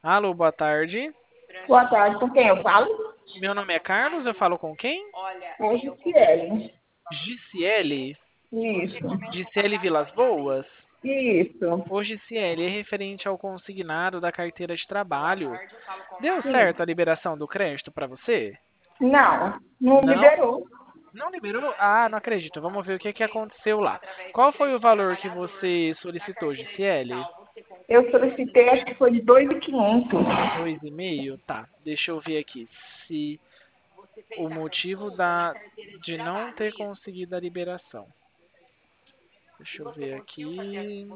Alô, boa tarde. Boa tarde, com quem eu falo? Meu nome é Carlos, eu falo com quem? É Gisele. Giciele. Isso, Giciele Vilas Boas? isso. Ô, Giciele, é referente ao consignado da carteira de trabalho. Deu Sim. certo a liberação do crédito para você? Não, não Não? liberou. Não liberou? Ah, não acredito. Vamos ver o que aconteceu lá. Qual foi o valor que você solicitou, Giciele? Eu solicitei, acho que foi de 2.500. 2,5? Tá, deixa eu ver aqui. Se o motivo de não ter conseguido a liberação. Deixa eu ver aqui.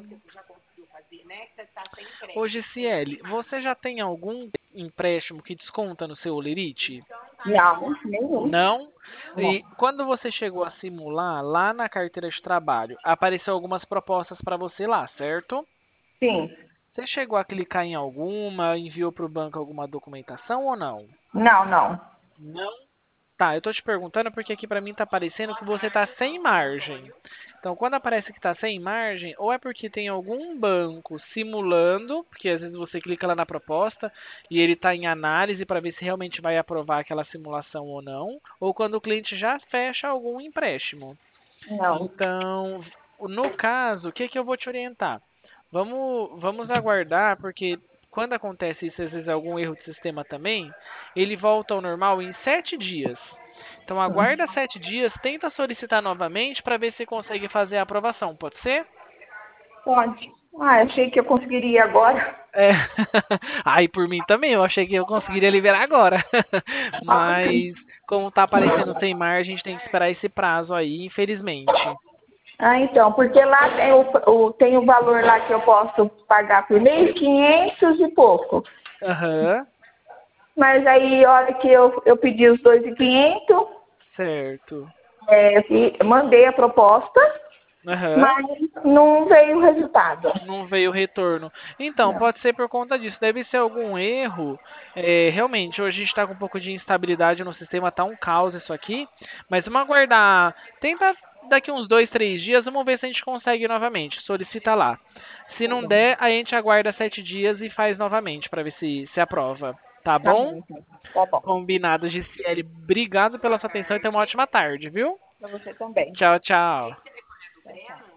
Ô, Gisele, você já tem algum empréstimo que desconta no seu Olerite? Não, nenhum. Não? Não. E quando você chegou a simular lá na carteira de trabalho, apareceu algumas propostas para você lá, certo? Sim. Você chegou a clicar em alguma, enviou para o banco alguma documentação ou não? Não, não. Não. Tá, eu tô te perguntando porque aqui pra mim tá aparecendo que você tá sem margem. Então, quando aparece que tá sem margem, ou é porque tem algum banco simulando, porque às vezes você clica lá na proposta e ele tá em análise para ver se realmente vai aprovar aquela simulação ou não, ou quando o cliente já fecha algum empréstimo. Não. Então, no caso, o que que eu vou te orientar? Vamos aguardar, porque quando acontece isso, às vezes algum erro de sistema também, ele volta ao normal em 7 dias. Então aguarda 7 dias, tenta solicitar novamente para ver se consegue fazer a aprovação, pode ser? Pode. Ah, achei que eu conseguiria agora. É. Aí por mim também, eu achei que eu conseguiria liberar agora. Mas como tá aparecendo sem mar, a gente tem que esperar esse prazo aí, infelizmente. Ah, então, porque lá tem o valor lá que eu posso pagar por mês, 500 e pouco. Aham, Mas aí, a hora que eu pedi os 2.500, certo. mandei a proposta, Aham. mas não veio o resultado. Não veio o retorno. Então, Não. pode ser por conta disso. Deve ser algum erro. Realmente, hoje a gente está com um pouco de instabilidade no sistema, tá um caos isso aqui. Mas vamos aguardar. Tenta daqui uns 2, 3 dias, vamos ver se a gente consegue novamente. Solicita lá. Se Tá não bom. der, a gente aguarda 7 dias e faz novamente para ver se aprova. Tá Tá bom? bom, então. Tá bom. Combinado, Gisele. Obrigado pela sua atenção e tenha uma ótima tarde, viu? Pra você também. Tchau, tchau. Tchau, tchau.